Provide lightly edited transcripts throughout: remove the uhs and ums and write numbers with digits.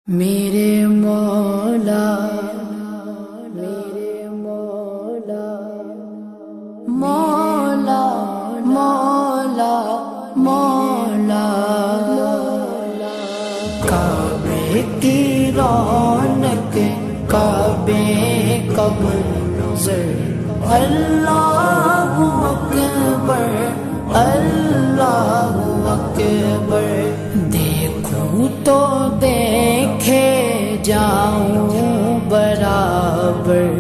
میرے مولا میرے مولا مولا مولا مولا کعبے کی رونق کعبے کا منظر اللہ اکبر اللہ اکبر دیکھوں تو دیکھے جاؤں برابر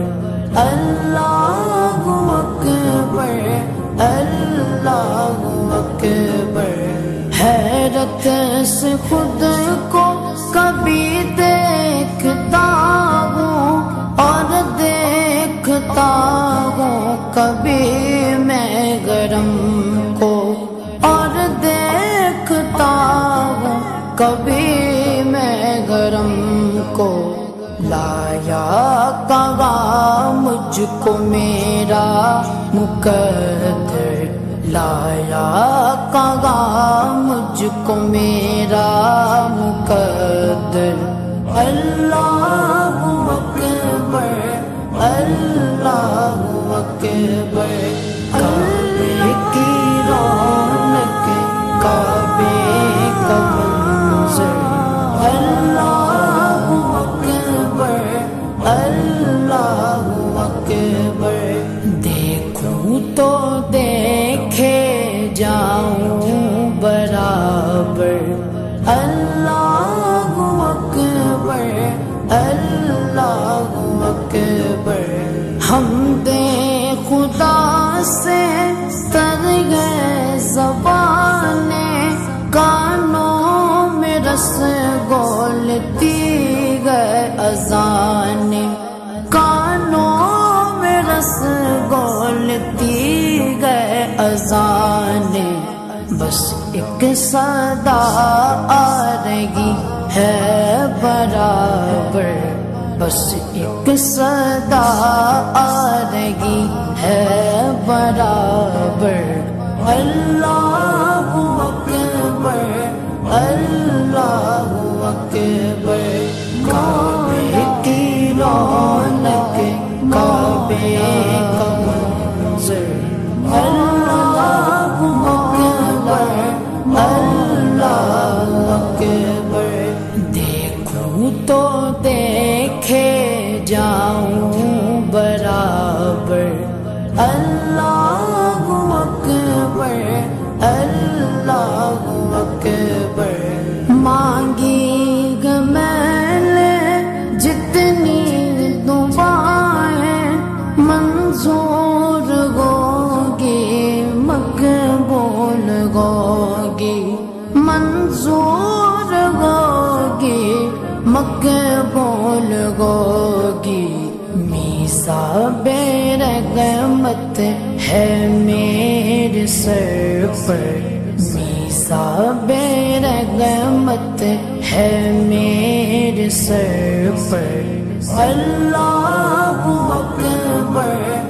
اللہ اکبر اللہ اکبر حیرت سے خود کو کبھی دیکھتا ہوں اور دیکھتا ہوں کبھی میں گرم کو اور دیکھتا ہوں کبھی میں گرم کو لایا کہاں مجھ کو میرا مقدر لایا کہاں مجھ کو میرا مقدر اللہ اکبر اللہ اکبر کعبے کی رونق کعبے کا منظر اللہ اکبر اللہ اکبر دیکھوں تو دیکھے جاؤں برابر اللہ اکبر اللہ اکبر حمد خدا سے تر گئے زبانیں کانوں میں رس گولتی گئے اذانیں کانوں میں رس گولتی گئے اذانیں بس ایک صدا آ رہی ہے برابر بس ایک صدا آ رہی ہے برابر اللہ اکبر اللہ اکبر کعبے کی رونق کعبے کا منظر اللہ اکبر اللہ اکبر دیکھوں تو دیکھے جاؤں برابر اللہ اکبر اللہ اکبر مانگی گے میں نے جتنی دعائیں منظور ہوگی مقبول ہوگی منظور ہوگی مقبول ہوگی میثاق رحمت ہے میرے سر پر میثاق رحمت ہے میرے سر پر اللہ اکبر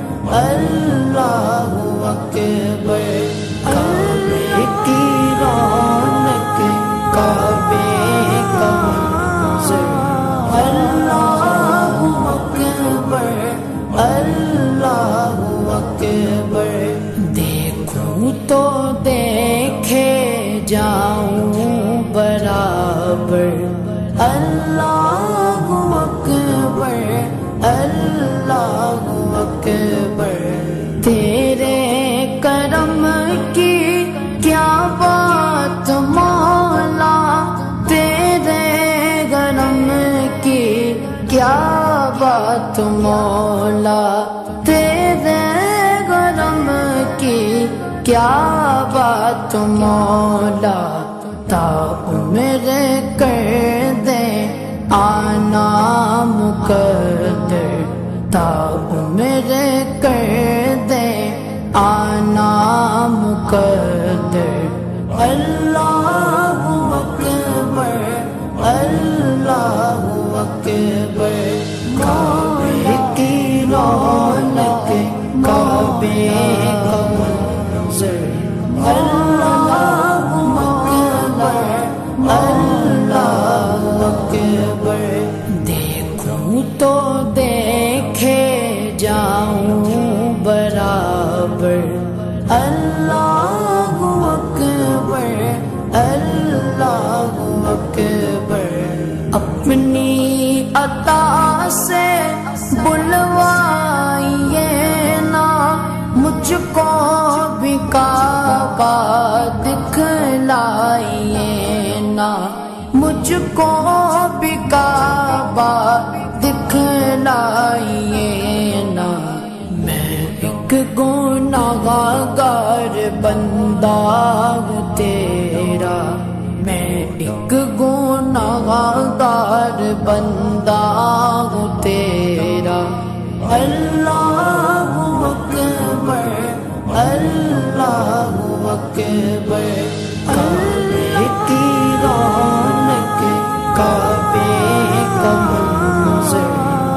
اللہ اکبر کعبے کی رونق کعبے کا منظر اللہ اکبر اللہ اکبر دیکھوں تو دیکھے جاؤں برابر اللہ اکبر اللہ اکبر تیرے کرم کی کیا بات مولا تیرے کرم کی کیا بات مولا تیرے کرم کی کیا بات مولا تا میرے کر دے آنا مقدر تا میرے کر دے آنا مقدر اللہ اکبر اللہ اکبر کعبے کی رونق کعبے کا منظر اللہ اکبر اللہ اکبر عطا سے بلوائیے نا، مجھ کو بھی کعبہ دکھلائیے نا، مجھ کو بھی کعبہ دکھلائیے نا۔ میں ایک گنہگار بندہ ہوں تیرا، میں ایک گنہگار بندہ ہوں تیرا۔ اللہ اکبر اللہ اکبر، کعبے کی رونق کعبے کا منظر،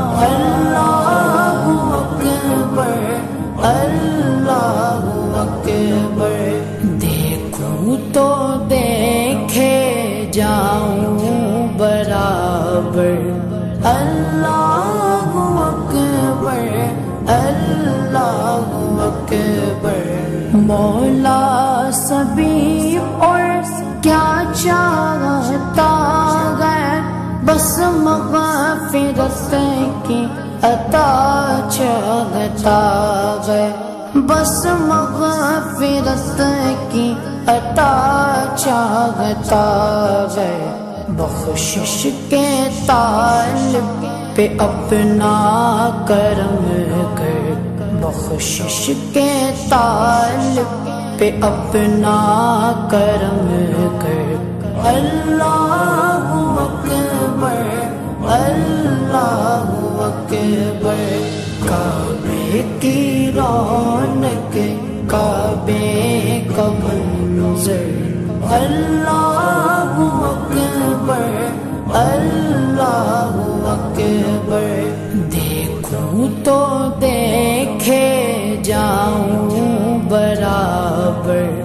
اللہ اکبر اللہ اکبر۔ دیکھوں تو دیکھے جاؤں برابر، اللہ اکبر اللہ اکبر۔ مولا سبھی اور کیا چاہتا ہے، بس مغفرت کی عطا چاہتا ہے، بس مغفرت کی عطا چاہتا ہے۔ بخشش کے طالب پہ اپنا کرم کر، بخشش کے طالب پہ اپنا کرم کر۔ اللہ اکبر اللہ اکبر، کعبے کی رونق کعبے کا منظر، اللہ اکبر اللہ اکبر۔ دیکھوں تو دیکھے جاؤں برابر۔